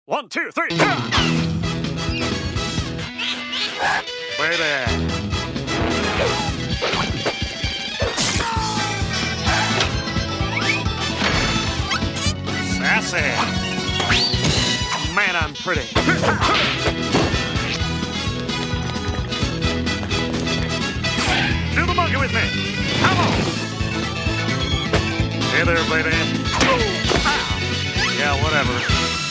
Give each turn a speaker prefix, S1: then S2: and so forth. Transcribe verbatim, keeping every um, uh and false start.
S1: One, two, three. Ah! Baby. Sassy. Man, I'm pretty. Do the monkey with me. Come on. Hey there, baby. Oh, ow. Yeah, whatever.